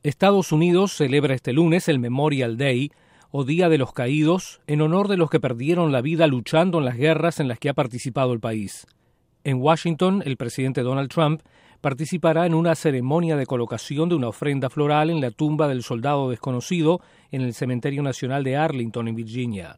Estados Unidos celebra este lunes el Memorial Day, o Día de los Caídos, en honor de los que perdieron la vida luchando en las guerras en las que ha participado el país. En Washington, el presidente Donald Trump participará en una ceremonia de colocación de una ofrenda floral en la tumba del soldado desconocido en el Cementerio Nacional de Arlington, en Virginia.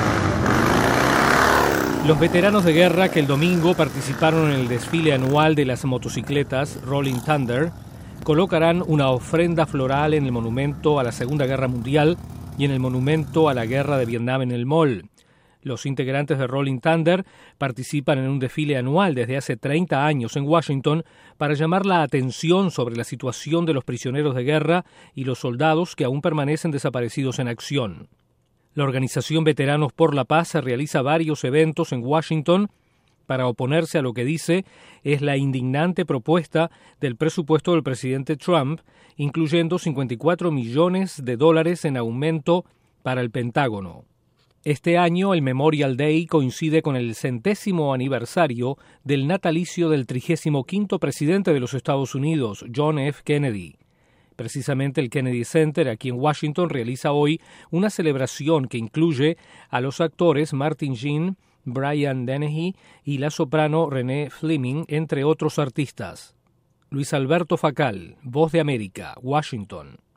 Los veteranos de guerra que el domingo participaron en el desfile anual de las motocicletas Rolling Thunder colocarán una ofrenda floral en el monumento a la Segunda Guerra Mundial y en el monumento a la Guerra de Vietnam en el Mall. Los integrantes de Rolling Thunder participan en un desfile anual desde hace 30 años en Washington para llamar la atención sobre la situación de los prisioneros de guerra y los soldados que aún permanecen desaparecidos en acción. La organización Veteranos por la Paz realiza varios eventos en Washington para oponerse a lo que dice es la indignante propuesta del presupuesto del presidente Trump, incluyendo $54 millones en aumento para el Pentágono. Este año el Memorial Day coincide con el 100º aniversario del natalicio del 35º presidente de los Estados Unidos, John F. Kennedy. Precisamente el Kennedy Center aquí en Washington realiza hoy una celebración que incluye a los actores Martin Sheen, Brian Dennehy y la soprano Renee Fleming, entre otros artistas. Luis Alberto Facal, Voz de América, Washington.